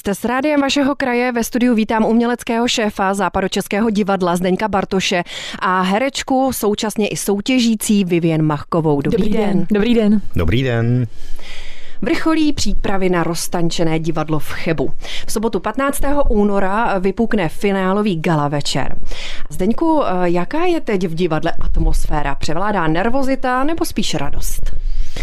Jste s rádiem vašeho kraje, ve studiu vítám uměleckého šéfa Západočeského divadla Zdeňka Bartoše a herečku, současně i soutěžící Vivien Machkovou. Dobrý den. Dobrý den. Dobrý den. Vrcholí přípravy na roztančené divadlo v Chebu. V sobotu 15. února vypukne finálový gala večer. Zdeňku, jaká je teď v divadle atmosféra? Převládá nervozita nebo spíš radost?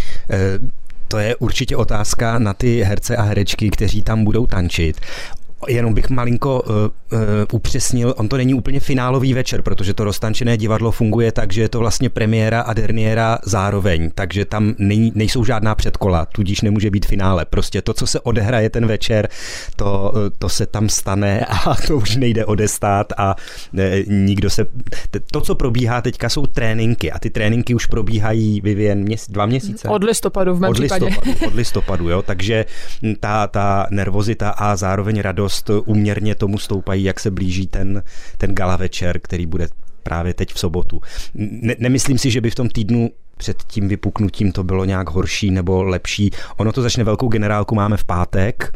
To je určitě otázka na ty herce a herečky, kteří tam budou tančit. Jenom bych malinko upřesnil, on to není úplně finálový večer, protože to roztančené divadlo funguje tak, že je to vlastně premiéra a derniéra zároveň, takže tam nejsou žádná předkola, tudíž nemůže být finále. Prostě to, co se odehraje ten večer, to se tam stane a to už nejde odestát a nikdo se... To, co probíhá teďka, jsou tréninky a ty tréninky už probíhají, Vivien, 2 měsíce? Od listopadu v mém případě. Od listopadu, jo, takže ta nervozita a zároveň radost úměrně tomu stoupají, jak se blíží ten gala večer, který bude právě teď v sobotu. Nemyslím si, že by v tom týdnu před tím vypuknutím to bylo nějak horší nebo lepší. Ono to začne, velkou generálku máme v pátek,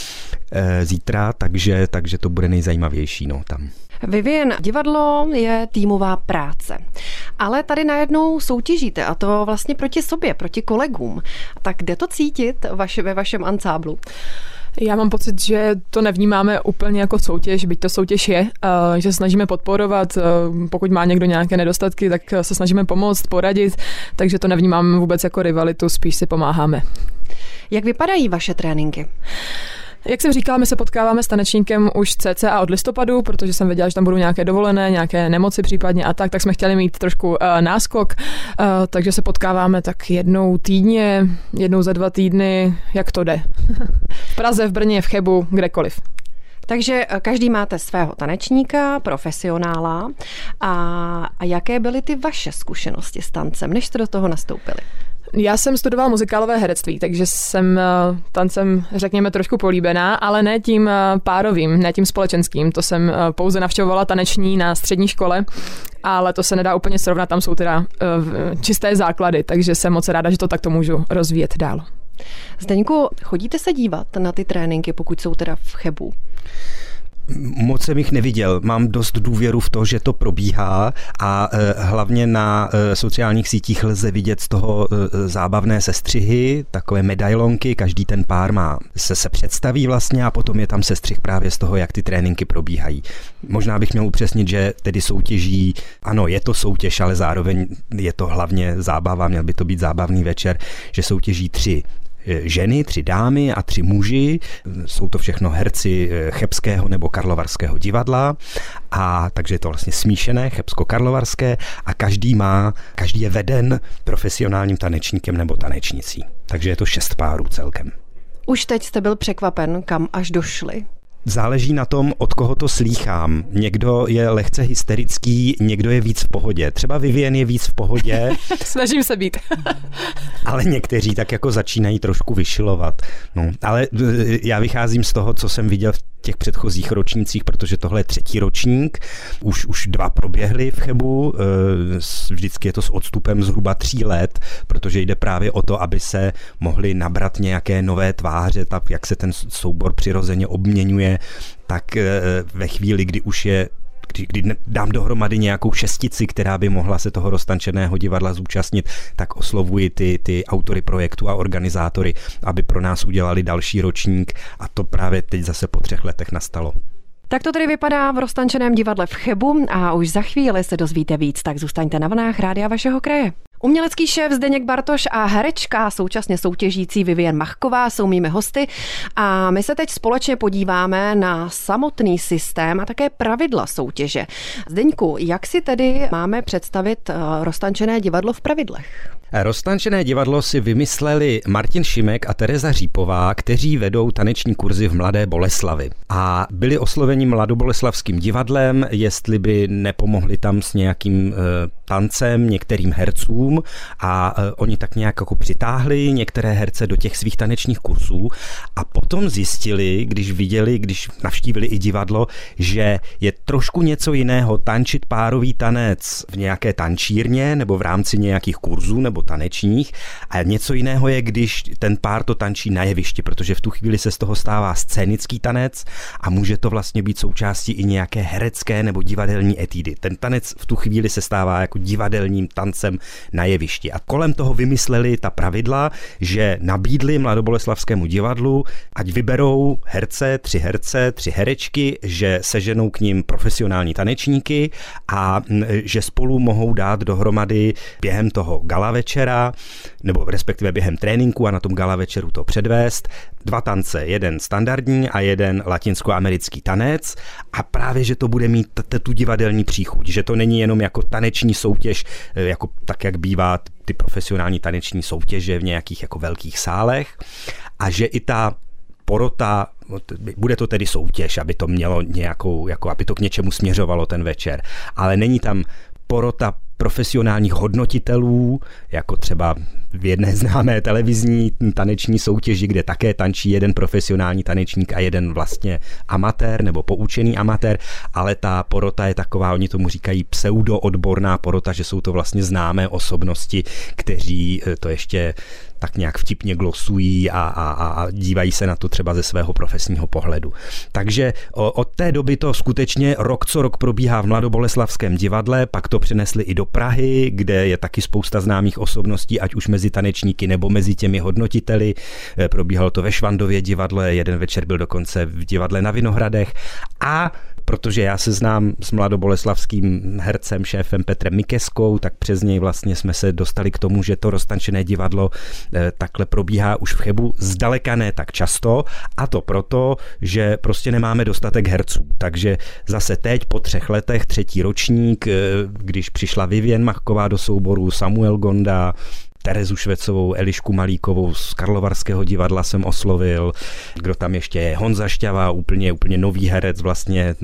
zítra, takže to bude nejzajímavější, no, tam. Vivien, divadlo je týmová práce, ale tady najednou soutěžíte a to vlastně proti sobě, proti kolegům. Tak kde to cítit ve vašem ansáblu? Já mám pocit, že to nevnímáme úplně jako soutěž, byť to soutěž je, že snažíme podporovat, pokud má někdo nějaké nedostatky, tak se snažíme pomoct, poradit, takže to nevnímáme vůbec jako rivalitu, spíš si pomáháme. Jak vypadají vaše tréninky? Jak jsem říkala, my se potkáváme s tanečníkem už cca od listopadu, protože jsem věděla, že tam budou nějaké dovolené, nějaké nemoci případně a tak jsme chtěli mít trošku náskok, takže se potkáváme tak jednou týdně, jednou za 2 týdny, jak to jde. V Praze, v Brně, v Chebu, kdekoliv. Takže každý máte svého tanečníka, profesionála. A jaké byly ty vaše zkušenosti s tancem, než jste do toho nastoupili? Já jsem studovala muzikálové herectví, takže jsem tancem, řekněme, trošku políbená, ale ne tím párovým, ne tím společenským. To jsem pouze navštěvovala taneční na střední škole, ale to se nedá úplně srovnat, tam jsou teda čisté základy, takže jsem moc ráda, že to takto můžu rozvíjet dál. Zdeňku, chodíte se dívat na ty tréninky, pokud jsou teda v Chebu? Moc jsem jich neviděl. Mám dost důvěru v to, že to probíhá a hlavně na sociálních sítích lze vidět z toho zábavné sestřihy, takové medailonky, každý ten pár má se představí vlastně a potom je tam sestřih právě z toho, jak ty tréninky probíhají. Možná bych měl upřesnit, že tedy soutěží, ano, je to soutěž, ale zároveň je to hlavně zábava, měl by to být zábavný večer, že soutěží 3 ženy, 3 dámy a 3 muži. Jsou to všechno herci chebského nebo karlovarského divadla a takže je to vlastně smíšené chebsko-karlovarské a každý je veden profesionálním tanečníkem nebo tanečnicí. Takže je to 6 párů celkem. Už teď jste byl překvapen, kam až došli? Záleží na tom, od koho to slýchám. Někdo je lehce hysterický, někdo je víc v pohodě. Třeba Vivien je víc v pohodě. Snažím se být. Ale někteří tak jako začínají trošku vyšilovat. No, ale já vycházím z toho, co jsem viděl v těch předchozích ročnících, protože tohle je 3. ročník. Už 2 proběhly v Chebu. Vždycky je to s odstupem zhruba 3 let, protože jde právě o to, aby se mohly nabrat nějaké nové tváře, tak jak se ten soubor přirozeně obměňuje, tak ve chvíli, kdy dám dohromady nějakou 6, která by mohla se toho roztančeného divadla zúčastnit, tak oslovuji ty autory projektu a organizátory, aby pro nás udělali další ročník a to právě teď zase po 3 letech nastalo. Tak to tedy vypadá v roztančeném divadle v Chebu a už za chvíli se dozvíte víc, tak zůstaňte na vlnách rádia vašeho kraje. Umělecký šéf Zdeněk Bartoš a herečka, současně soutěžící Vivien Machková jsou mými hosty a my se teď společně podíváme na samotný systém a také pravidla soutěže. Zdeňku, jak si tedy máme představit roztančené divadlo v pravidlech? Roztančené divadlo si vymysleli Martin Šimek a Tereza Řípová, kteří vedou taneční kurzy v Mladé Boleslavi. A byli osloveni Mladoboleslavským divadlem, jestli by nepomohli tam s nějakým tancem některým hercům a oni tak nějak jako přitáhli některé herce do těch svých tanečních kurzů a potom zjistili, když navštívili i divadlo, že je trošku něco jiného tančit párový tanec v nějaké tančírně nebo v rámci nějakých kurzů nebo tanečních a něco jiného je, když ten pár to tančí na jevišti, protože v tu chvíli se z toho stává scénický tanec a může to vlastně být součástí i nějaké herecké nebo divadelní etídy. Ten tanec v tu chvíli se stává jako divadelním tancem na jevišti. A kolem toho vymysleli ta pravidla, že nabídli Mladoboleslavskému divadlu, ať vyberou tři herečky, že seženou k ním profesionální tanečníky a že spolu mohou dát dohromady během toho gala večera, nebo respektive během tréninku a na tom gala večeru to předvést, 2 tance, jeden standardní a jeden latinskoamerický tanec a právě, že to bude mít tu divadelní příchuť, že to není jenom jako taneční soutěž, jako tak, jak bývá ty profesionální taneční soutěže v nějakých jako velkých sálech a že i ta porota, bude to tedy soutěž, aby to mělo nějakou, jako aby to k něčemu směřovalo ten večer, ale není tam porota profesionálních hodnotitelů, jako třeba v jedné známé televizní taneční soutěži, kde také tančí jeden profesionální tanečník a jeden vlastně amatér nebo poučený amatér, ale ta porota je taková, oni tomu říkají pseudoodborná porota, že jsou to vlastně známé osobnosti, kteří to ještě tak nějak vtipně glosují a dívají se na to třeba ze svého profesního pohledu. Takže od té doby to skutečně rok co rok probíhá v Mladoboleslavském divadle, pak to přenesli i do Prahy, kde je taky spousta známých osobností, ať už mezi tanečníky nebo mezi těmi hodnotiteli. Probíhalo to ve Švandově divadle, jeden večer byl dokonce v divadle na Vinohradech a protože já se znám s mladoboleslavským hercem, šéfem Petrem Mikeskou, tak přes něj vlastně jsme se dostali k tomu, že to roztančené divadlo takhle probíhá už v Chebu, zdaleka ne tak často a to proto, že prostě nemáme dostatek herců. Takže zase teď po 3 letech, 3. ročník, když přišla Vivien Machková do souboru, Samuel Gonda, Terezu Švecovou, Elišku Malíkovou z Karlovarského divadla jsem oslovil. Kdo tam ještě je? Honza Šťava, úplně nový herec, vlastně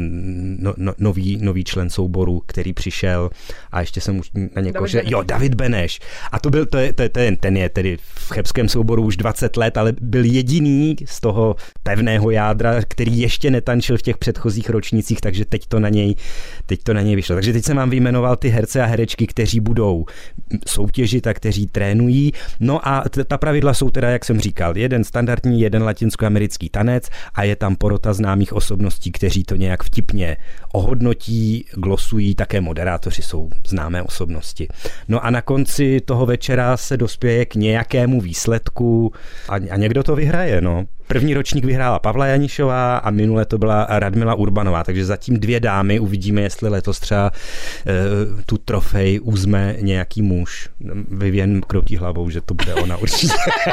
nový člen souboru, který přišel. A ještě jsem už na někoho, David Beneš. A ten je tedy v chebském souboru už 20 let, ale byl jediný z toho pevného jádra, který ještě netančil v těch předchozích ročnících, takže teď to na něj vyšlo. Takže teď jsem vám vyjmenoval ty herce a herečky, kteří budou soutěžit a kteří trénují. No a ta pravidla jsou teda, jak jsem říkal, jeden standardní, jeden latinskoamerický tanec a je tam porota známých osobností, kteří to nějak vtipně ohodnotí, glosují, také moderátoři jsou známé osobnosti. No a na konci toho večera se dospěje k nějakému výsledku a někdo to vyhraje, no. První ročník vyhrála Pavla Janišová a minule to byla Radmila Urbanová, takže zatím 2 dámy, uvidíme, jestli letos třeba tu trofej uzme nějaký muž. Vivien kroutí hlavou, že to bude ona určitě.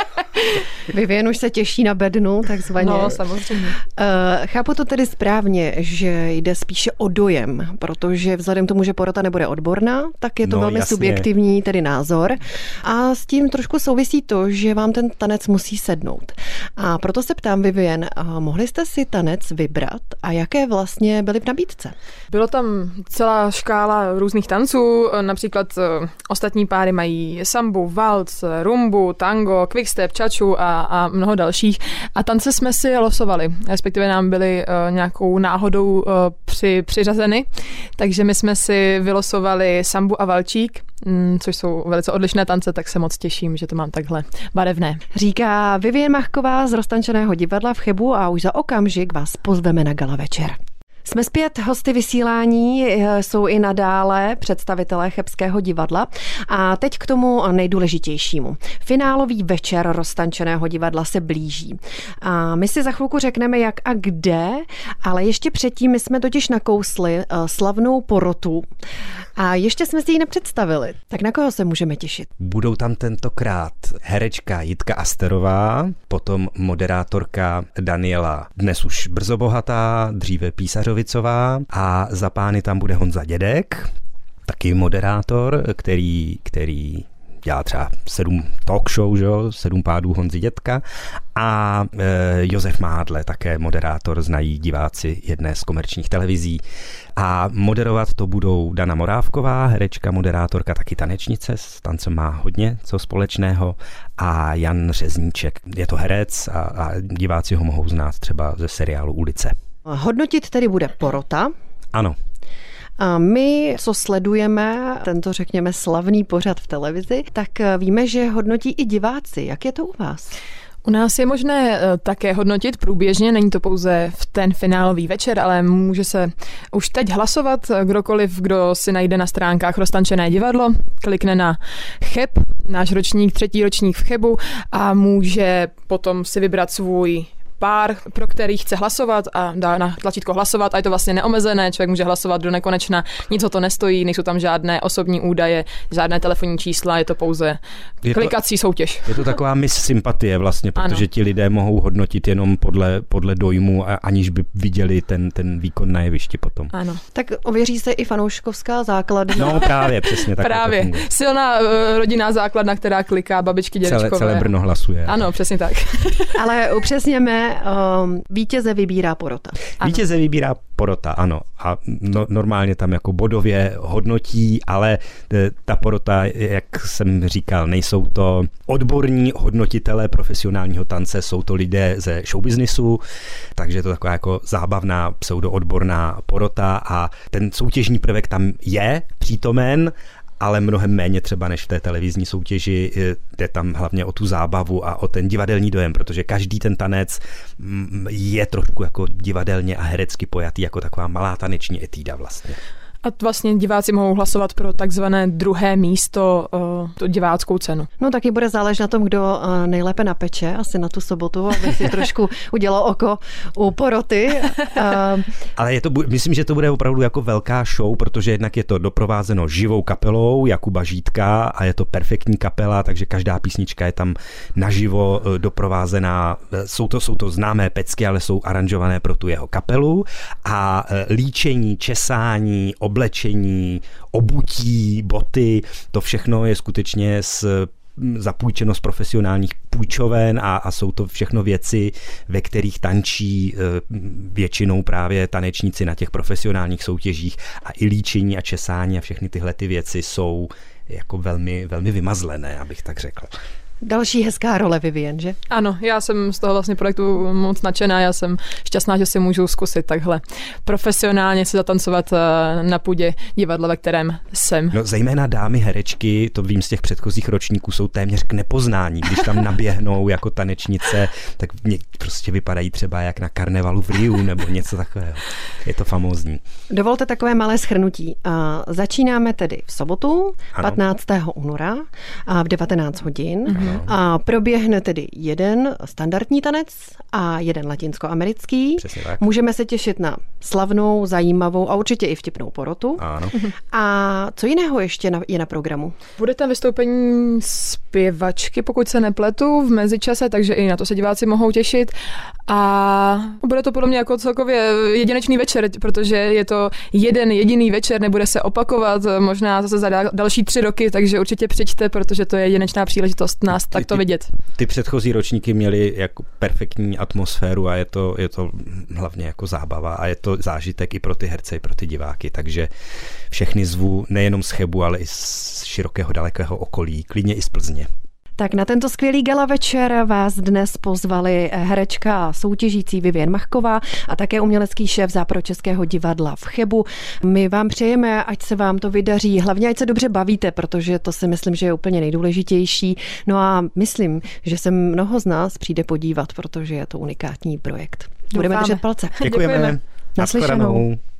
Vivien už se těší na bednu, takzvaně. No, samozřejmě. Chápu to tedy správně, že jde spíše o dojem, protože vzhledem k tomu, že porota nebude odborná, tak je to velmi subjektivní tedy názor a s tím trošku souvisí to, že vám ten tanec musí sednout. A proto se ptám, Vivien, mohli jste si tanec vybrat a jaké vlastně byly v nabídce? Bylo tam celá škála různých tanců, například ostatní páry mají sambu, valc, rumbu, tango, quickstep, čaču a mnoho dalších. A tance jsme si losovali, respektive nám byly nějakou náhodou přiřazeny, takže my jsme si vylosovali sambu a valčík, což jsou velice odlišné tance, tak se moc těším, že to mám takhle barevné. Říká Vivien Machková z Roztančeného divadla v Chebu a už za okamžik vás pozveme na gala večer. Jsme zpět, hosty vysílání jsou i nadále představitelé Chebského divadla a teď k tomu nejdůležitějšímu. Finálový večer Roztančeného divadla se blíží. A my si za chvilku řekneme jak a kde, ale ještě předtím my jsme totiž nakousli slavnou porotu a ještě jsme si ji nepředstavili. Tak na koho se můžeme těšit? Budou tam tentokrát herečka Jitka Asterová, potom moderátorka Daniela, dnes už brzobohatá, dříve Písařovicová a za pány tam bude Honza Dědek, taky moderátor, který dělá třeba 7 talk show, že jo? 7 pádů Honzy Dětka a Josef Mádle, také moderátor, znají diváci jedné z komerčních televizí. A moderovat to budou Dana Morávková, herečka, moderátorka, taky tanečnice, s tancem má hodně co společného, a Jan Řezníček. Je to herec a diváci ho mohou znát třeba ze seriálu Ulice. Hodnotit tedy bude porota. Ano. A my, co sledujeme tento, řekněme, slavný pořad v televizi, tak víme, že hodnotí i diváci. Jak je to u vás? U nás je možné také hodnotit průběžně, není to pouze v ten finálový večer, ale může se už teď hlasovat kdokoliv, kdo si najde na stránkách Roztančené divadlo, klikne na Cheb, náš ročník, 3. ročník v Chebu, a může potom si vybrat svůj pár, pro který chce hlasovat, a dá na tlačítko hlasovat, a je to vlastně neomezené, člověk může hlasovat do nekonečna, nic ho to nestojí, nejsou tam žádné osobní údaje, žádné telefonní čísla, je to pouze klikací soutěž. Je to taková miss sympatie vlastně, protože ano, ti lidé mohou hodnotit jenom podle dojmu, aniž by viděli ten výkon na jevišti potom. Ano. Tak ověří se i fanouškovská základna. No právě, přesně tak. Právě. Silná rodinná základna, která kliká, babičky, dědečkové. Celé Brno hlasuje. Ano, přesně tak. Ale upřesněme, vítěze vybírá porota. Ano. Vítěze vybírá porota, ano. A normálně tam jako bodově hodnotí, ale ta porota, jak jsem říkal, nejsou to odborní hodnotitelé profesionálního tance, jsou to lidé ze showbiznisu, takže je to taková jako zábavná pseudoodborná porota a ten soutěžní prvek tam je přítomen, ale mnohem méně třeba než v té televizní soutěži. Jde tam hlavně o tu zábavu a o ten divadelní dojem, protože každý ten tanec je trošku jako divadelně a herecky pojatý, jako taková malá taneční etída vlastně. A vlastně diváci mohou hlasovat pro takzvané druhé místo, tu diváckou cenu. No taky bude záležet na tom, kdo nejlépe napeče, asi na tu sobotu, aby si trošku udělal oko u poroty. Ale myslím, že to bude opravdu jako velká show, protože jednak je to doprovázeno živou kapelou Jakuba Žítka a je to perfektní kapela, takže každá písnička je tam naživo doprovázená. Jsou to známé pecky, ale jsou aranžované pro tu jeho kapelu a líčení, česání, oblečení, obutí, boty, to všechno je skutečně zapůjčeno z profesionálních půjčoven a jsou to všechno věci, ve kterých tančí většinou právě tanečníci na těch profesionálních soutěžích a i líčení a česání a všechny tyhle ty věci jsou jako velmi, velmi vymazlené, abych tak řekl. Další hezká role, Vivien, že? Ano, já jsem z toho vlastně projektu moc nadšená, já jsem šťastná, že si můžu zkusit takhle profesionálně se zatancovat na půdě divadla, ve kterém jsem. No, zejména dámy herečky, to vím z těch předchozích ročníků, jsou téměř k nepoznání. Když tam naběhnou jako tanečnice, tak prostě vypadají třeba jak na karnevalu v Riu nebo něco takového. Je to famózní. Dovolte takové malé shrnutí. Začínáme tedy v sobotu, ano, 15. února v 19 hodin. Mhm. A proběhne tedy jeden standardní tanec a jeden latinskoamerický. Přesně tak. Můžeme se těšit na slavnou, zajímavou a určitě i vtipnou porotu. Ano. A co jiného ještě je na programu? Bude tam vystoupení zpěvačky, pokud se nepletu, v mezičase, takže i na to se diváci mohou těšit. A bude to podle mě jako celkově jedinečný večer, protože je to jeden jediný večer, nebude se opakovat, možná zase za další 3 roky, takže určitě přijďte, protože to je jedinečná příležitost nás takto vidět. Ty předchozí ročníky měly jako perfektní atmosféru a je to hlavně jako zábava a je to zážitek i pro ty herce, i pro ty diváky, takže všechny zvu nejenom z Chebu, ale i z širokého, dalekého okolí, klidně i z Plzně. Tak na tento skvělý gala večer vás dnes pozvali herečka soutěžící Vivien Machková a také umělecký šéf Západočeského divadla v Chebu. My vám přejeme, ať se vám to vydaří, hlavně ať se dobře bavíte, protože to si myslím, že je úplně nejdůležitější. No a myslím, že se mnoho z nás přijde podívat, protože je to unikátní projekt. Budeme držet palce. Děkujeme. Naslyšenou.